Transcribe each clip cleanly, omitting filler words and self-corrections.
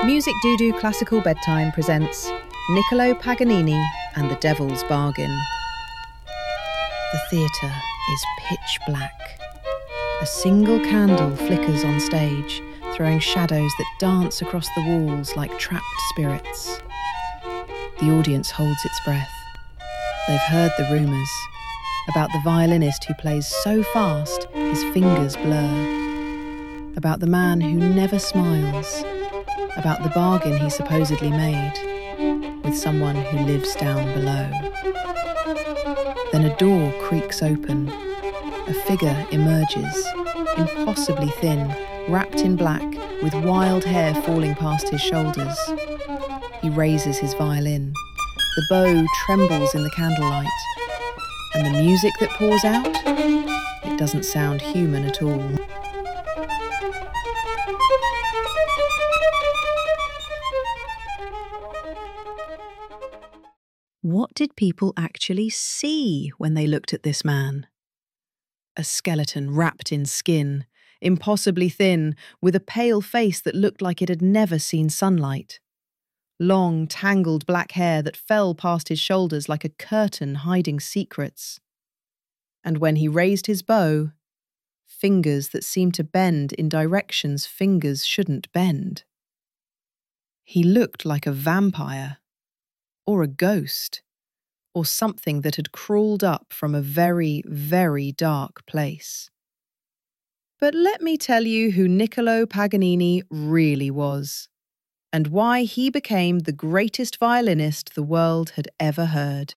Music Doo-Doo Classical Bedtime presents Niccolò Paganini and the Devil's Bargain. The theatre is pitch black. A single candle flickers on stage, throwing shadows that dance across the walls like trapped spirits. The audience holds its breath. They've heard the rumours about the violinist who plays so fast his fingers blur, about the man who never smiles, about the bargain he supposedly made with someone who lives down below. Then a door creaks open. A figure emerges, impossibly thin, wrapped in black, with wild hair falling past his shoulders. He raises his violin. The bow trembles in the candlelight. And the music that pours out? It doesn't sound human at all. What did people actually see when they looked at this man? A skeleton wrapped in skin, impossibly thin, with a pale face that looked like it had never seen sunlight. Long, tangled black hair that fell past his shoulders like a curtain hiding secrets. And when he raised his bow, fingers that seemed to bend in directions fingers shouldn't bend. He looked like a vampire, or a ghost, or something that had crawled up from a very, very dark place. But let me tell you who Niccolò Paganini really was, and why he became the greatest violinist the world had ever heard.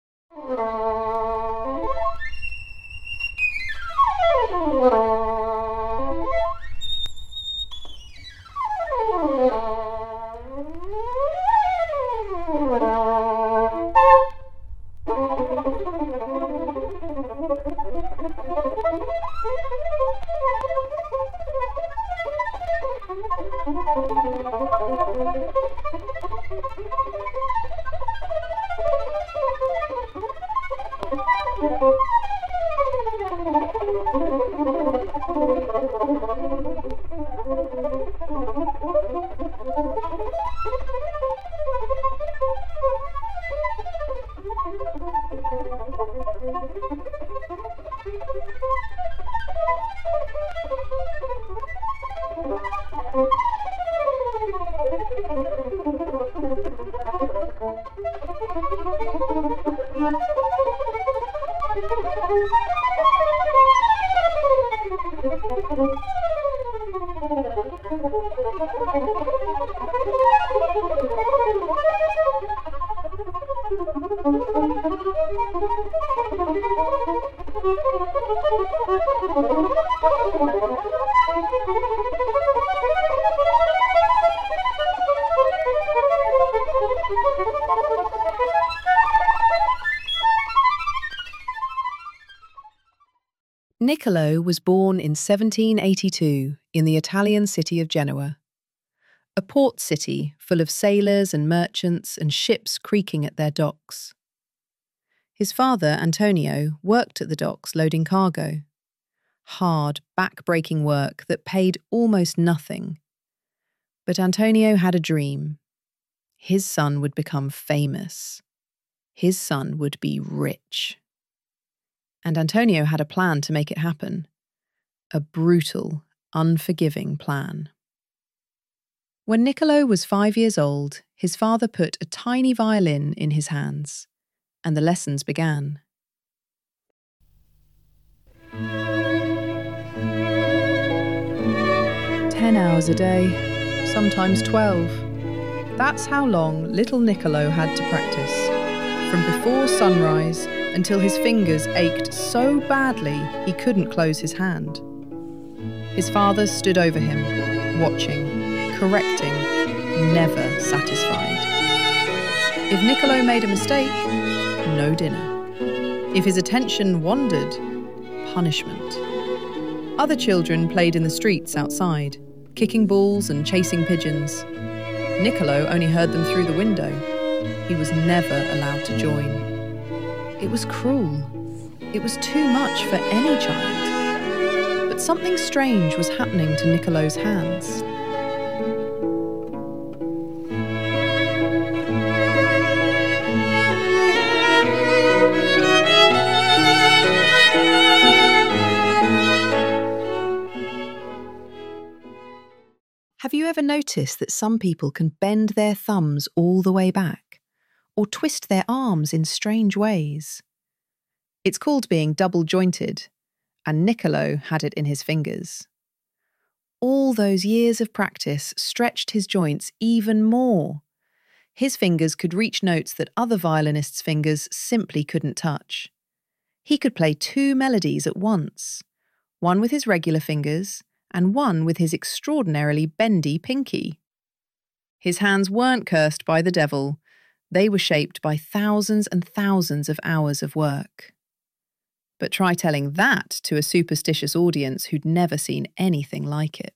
Niccolò was born in 1782 in the Italian city of Genoa, a port city full of sailors and merchants and ships creaking at their docks. His father, Antonio, worked at the docks loading cargo. Hard, back-breaking work that paid almost nothing. But Antonio had a dream. His son would become famous. His son would be rich. And Antonio had a plan to make it happen. A brutal, unforgiving plan. When Niccolò was 5 years old, his father put a tiny violin in his hands, and the lessons began. 10 hours a day, sometimes 12. That's how long little Niccolò had to practice, from before sunrise until his fingers ached so badly he couldn't close his hand. His father stood over him, watching, correcting, never satisfied. If Niccolò made a mistake, no dinner. If his attention wandered, punishment. Other children played in the streets outside, kicking balls and chasing pigeons. Niccolò only heard them through the window. He was never allowed to join. It was cruel. It was too much for any child. But something strange was happening to Niccolò's hands. ever notice that some people can bend their thumbs all the way back, or twist their arms in strange ways? It's called being double-jointed, and Niccolo had it in his fingers. All those years of practice stretched his joints even more. His fingers could reach notes that other violinists' fingers simply couldn't touch. He could play 2 melodies at once, one with his regular fingers and one with his extraordinarily bendy pinky. His hands weren't cursed by the devil. They were shaped by thousands and thousands of hours of work. But try telling that to a superstitious audience who'd never seen anything like it.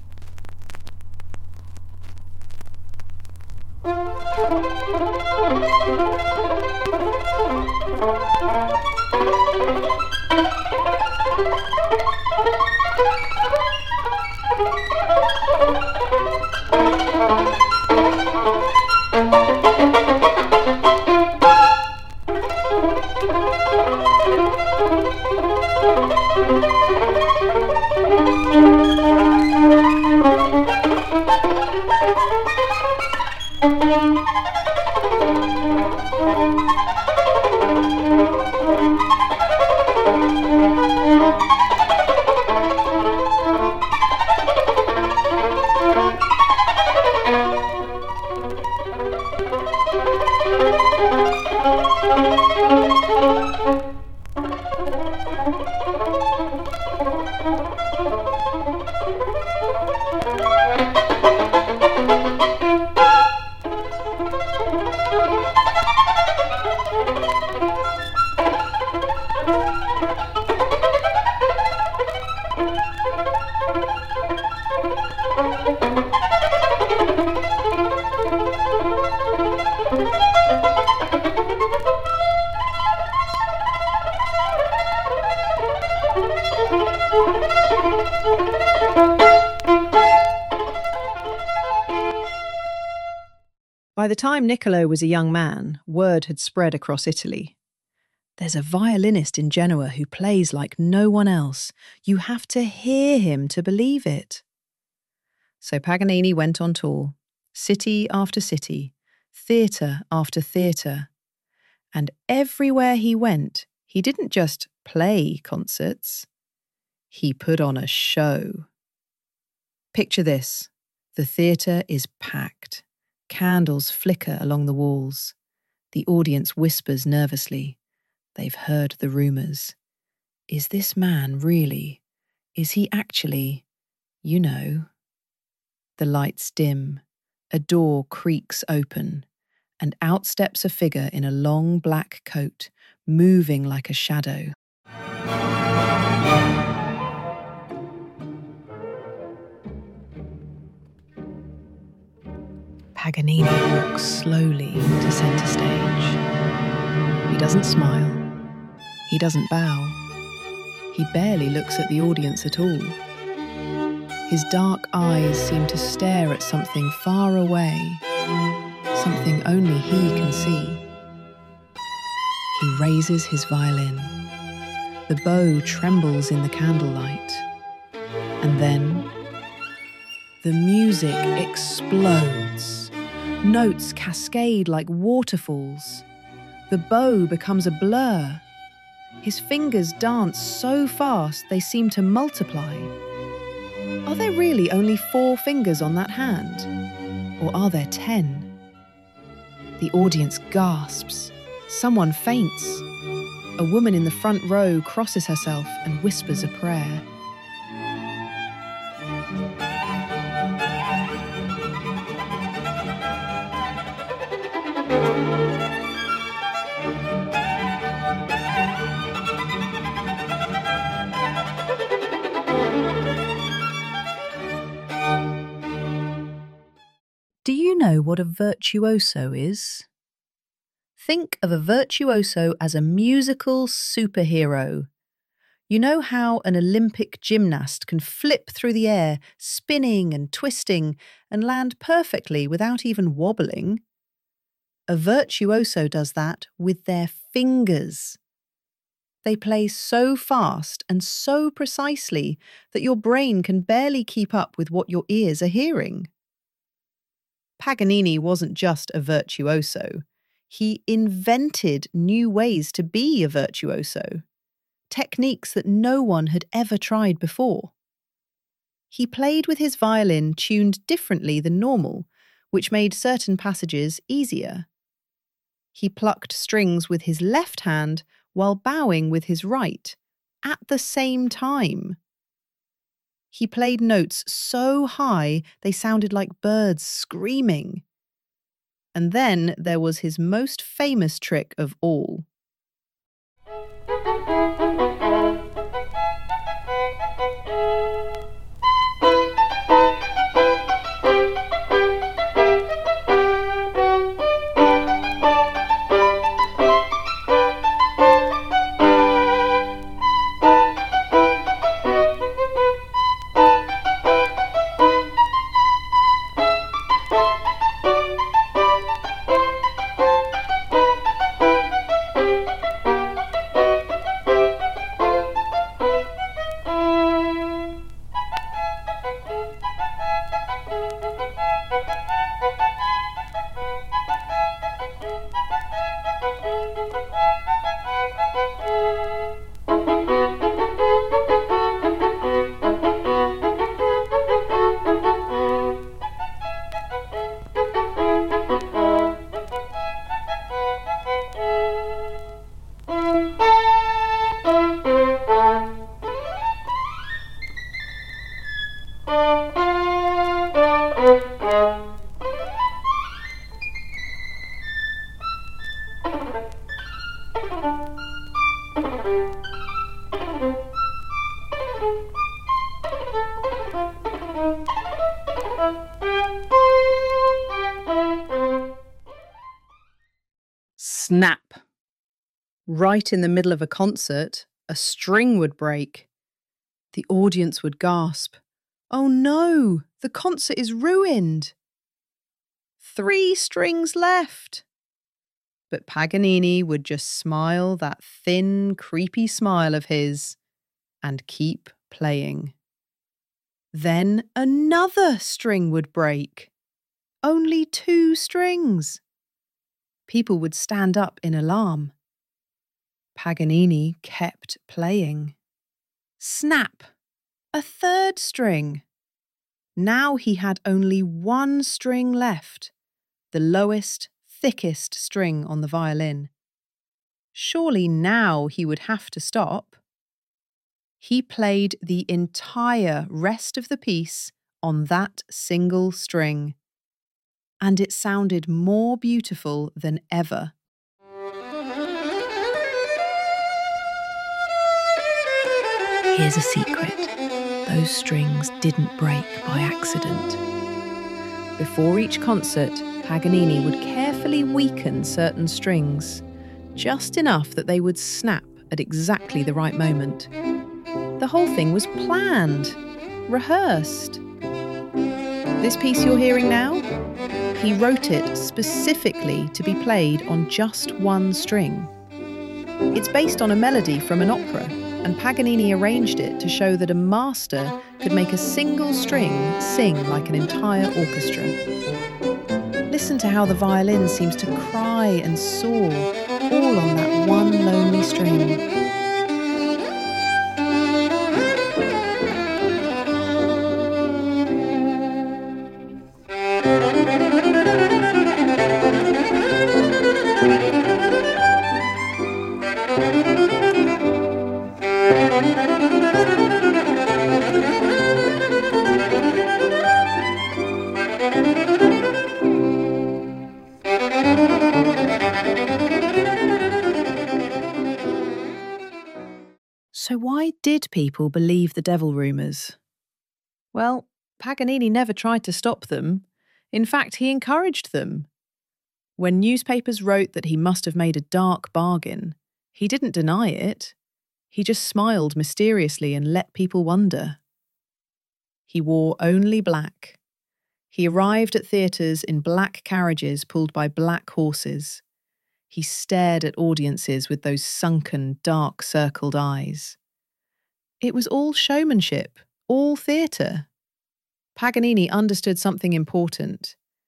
By the time Niccolo was a young man, word had spread across Italy. There's a violinist in Genoa who plays like no one else. You have to hear him to believe it. So Paganini went on tour, city after city, theatre after theatre. And everywhere he went, he didn't just play concerts. He put on a show. Picture this. The theatre is packed. Candles flicker along the walls. The audience whispers nervously. They've heard the rumours. Is this man really? Is he actually? You know. The lights dim. A door creaks open, and out steps a figure in a long black coat, moving like a shadow. Paganini walks slowly to centre stage. He doesn't smile. He doesn't bow. He barely looks at the audience at all. His dark eyes seem to stare at something far away, something only he can see. He raises his violin. The bow trembles in the candlelight. And then the music explodes. Notes cascade like waterfalls. The bow becomes a blur. His fingers dance so fast they seem to multiply. Are there really only 4 fingers on that hand? Or are there 10? The audience gasps. Someone faints. A woman in the front row crosses herself and whispers a prayer. Do you know what a virtuoso is? Think of a virtuoso as a musical superhero. You know how an Olympic gymnast can flip through the air, spinning and twisting, and land perfectly without even wobbling? A virtuoso does that with their fingers. They play so fast and so precisely that your brain can barely keep up with what your ears are hearing. Paganini wasn't just a virtuoso. He invented new ways to be a virtuoso, techniques that no one had ever tried before. He played with his violin tuned differently than normal, which made certain passages easier. He plucked strings with his left hand while bowing with his right, at the same time. He played notes so high they sounded like birds screaming. And then there was his most famous trick of all. Snap! Right in the middle of a concert, a string would break. The audience would gasp, "Oh no, the concert is ruined! 3 strings left!" But Paganini would just smile that thin, creepy smile of his and keep playing. Then another string would break. Only 2 strings. People would stand up in alarm. Paganini kept playing. Snap! A 3rd string. Now he had only 1 string left, the lowest, thickest string on the violin. Surely now he would have to stop. He played the entire rest of the piece on that single string, and it sounded more beautiful than ever. Here's a secret. Those strings didn't break by accident. Before each concert, Paganini would carefully weaken certain strings, just enough that they would snap at exactly the right moment. The whole thing was planned, rehearsed. This piece you're hearing now? He wrote it specifically to be played on just 1 string. It's based on a melody from an opera, and Paganini arranged it to show that a master could make a single string sing like an entire orchestra. Listen to how the violin seems to cry and soar, all on that one lonely string. So why did people believe the devil rumours? Well, Paganini never tried to stop them. In fact, he encouraged them. When newspapers wrote that he must have made a dark bargain, he didn't deny it. He just smiled mysteriously and let people wonder. He wore only black. He arrived at theatres in black carriages pulled by black horses. He stared at audiences with those sunken, dark-circled eyes. It was all showmanship, all theatre. Paganini understood something important.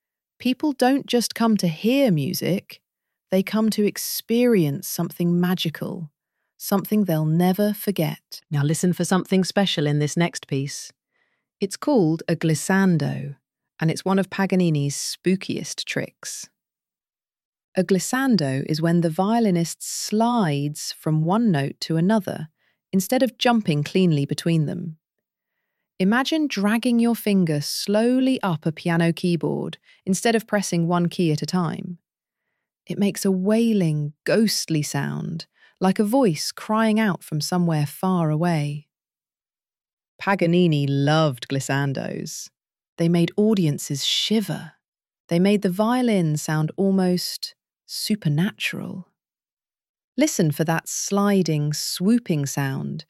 People don't just come to hear music, they come to experience something magical, something they'll never forget. Now listen for something special in this next piece. It's called a glissando, and it's one of Paganini's spookiest tricks. A glissando is when the violinist slides from one note to another instead of jumping cleanly between them. Imagine dragging your finger slowly up a piano keyboard instead of pressing one key at a time. It makes a wailing, ghostly sound, like a voice crying out from somewhere far away. Paganini loved glissandos. They made audiences shiver. They made the violin sound almost supernatural. Listen for that sliding, swooping sound.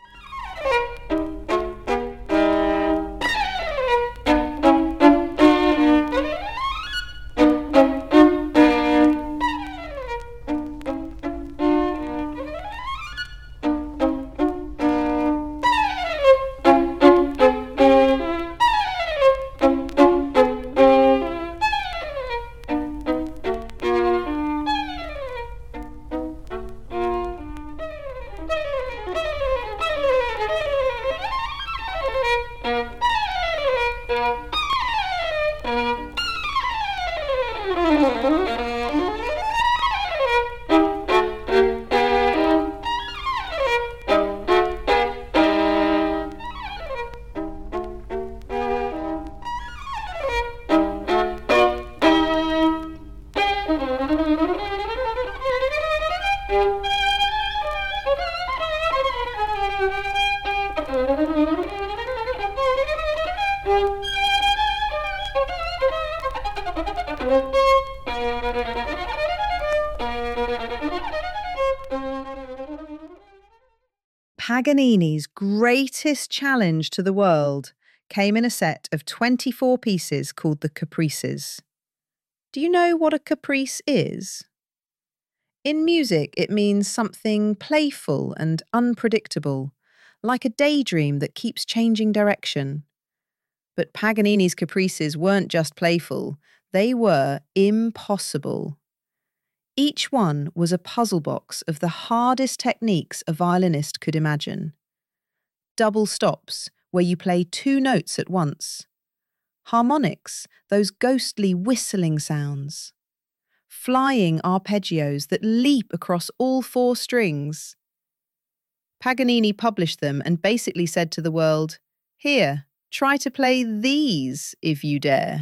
Paganini's greatest challenge to the world came in a set of 24 pieces called the Caprices. Do you know what a caprice is? In music, it means something playful and unpredictable, like a daydream that keeps changing direction. But Paganini's caprices weren't just playful, they were impossible. Each one was a puzzle box of the hardest techniques a violinist could imagine. Double stops, where you play two notes at once. Harmonics, those ghostly whistling sounds. Flying arpeggios that leap across all four strings. Paganini published them and basically said to the world, "Here, try to play these if you dare."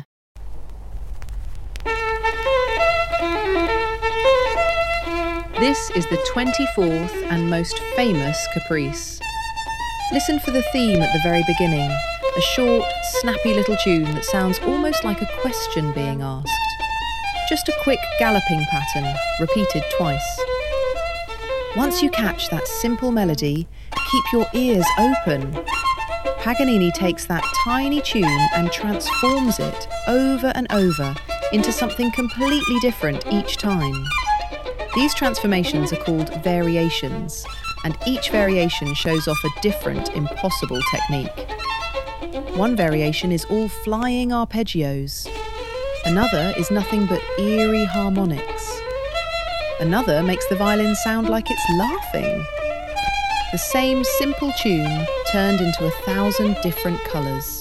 This is the 24th and most famous caprice. Listen for the theme at the very beginning, a short, snappy little tune that sounds almost like a question being asked. Just a quick galloping pattern, repeated twice. Once you catch that simple melody, keep your ears open. Paganini takes that tiny tune and transforms it over and over into something completely different each time. These transformations are called variations, and each variation shows off a different, impossible technique. One variation is all flying arpeggios. Another is nothing but eerie harmonics. Another makes the violin sound like it's laughing. The same simple tune turned into 1,000 different colours.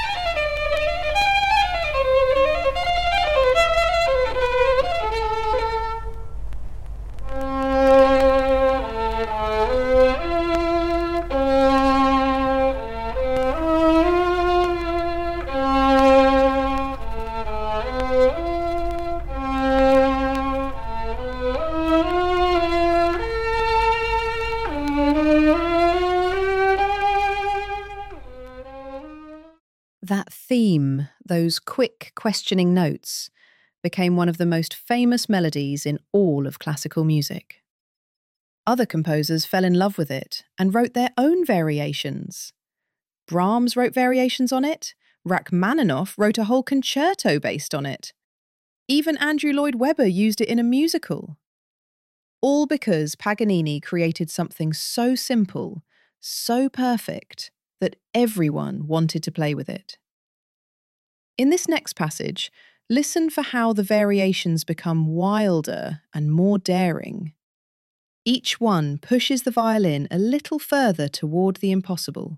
That theme, those quick questioning notes, became one of the most famous melodies in all of classical music. Other composers fell in love with it and wrote their own variations. Brahms wrote variations on it. Rachmaninoff wrote a whole concerto based on it. Even Andrew Lloyd Webber used it in a musical. All because Paganini created something so simple, so perfect, that everyone wanted to play with it. In this next passage, Listen for how the variations become wilder and more daring. Each one pushes the violin a little further toward the impossible.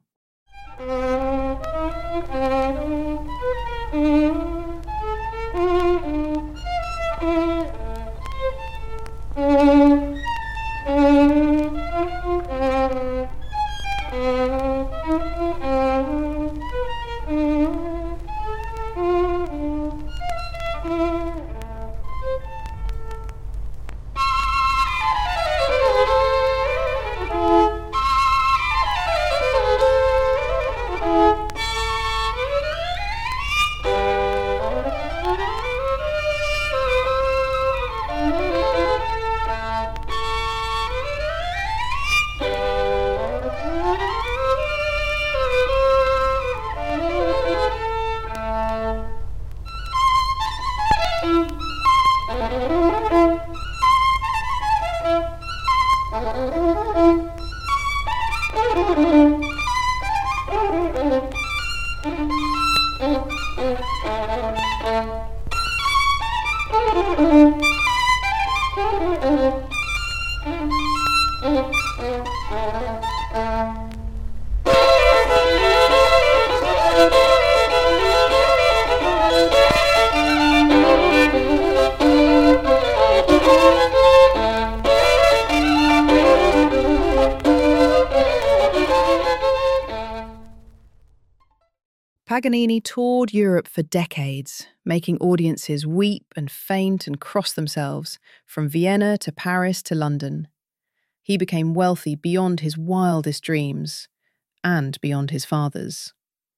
Paganini toured Europe for decades, making audiences weep and faint and cross themselves, from Vienna to Paris to London. He became wealthy beyond his wildest dreams, and beyond his father's.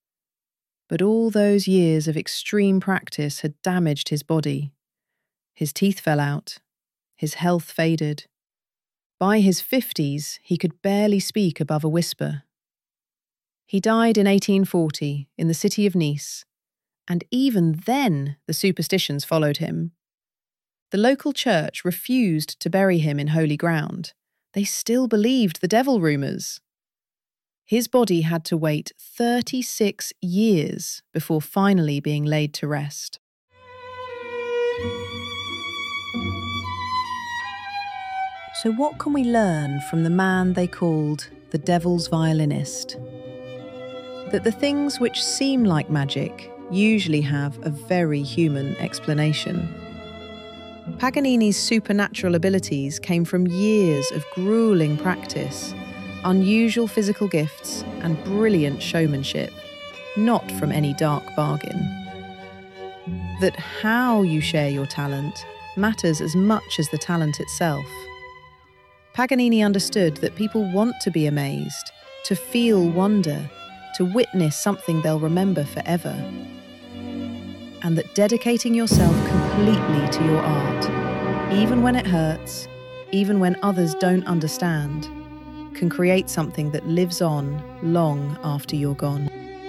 But all those years of extreme practice had damaged his body. His teeth fell out, his health faded. By his 50s, he could barely speak above a whisper. He died in 1840 in the city of Nice, and even then the superstitions followed him. The local church refused to bury him in holy ground. They still believed the devil rumours. His body had to wait 36 years before finally being laid to rest. So what can we learn from the man they called the devil's violinist? That the things which seem like magic usually have a very human explanation. Paganini's supernatural abilities came from years of grueling practice, unusual physical gifts, and brilliant showmanship, not from any dark bargain. That how you share your talent matters as much as the talent itself. Paganini understood that people want to be amazed, to feel wonder, to witness something they'll remember forever. And that dedicating yourself completely to your art, even when it hurts, even when others don't understand, can create something that lives on long after you're gone.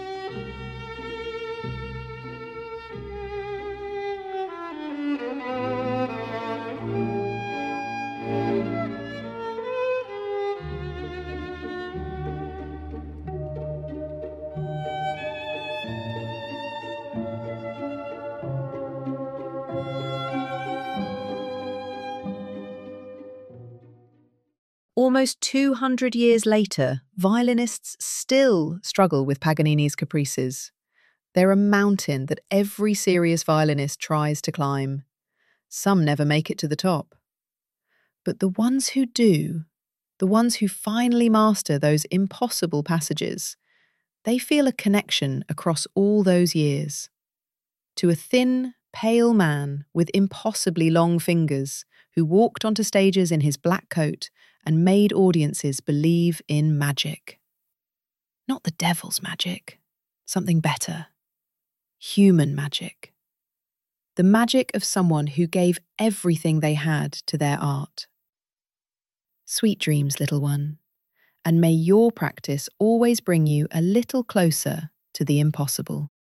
Almost 200 years later, violinists still struggle with Paganini's caprices. They're a mountain that every serious violinist tries to climb. Some never make it to the top. But the ones who do, the ones who finally master those impossible passages, they feel a connection across all those years. To a thin, pale man with impossibly long fingers who walked onto stages in his black coat and made audiences believe in magic. Not the devil's magic, something better. Human magic. The magic of someone who gave everything they had to their art. Sweet dreams, little one, and may your practice always bring you a little closer to the impossible.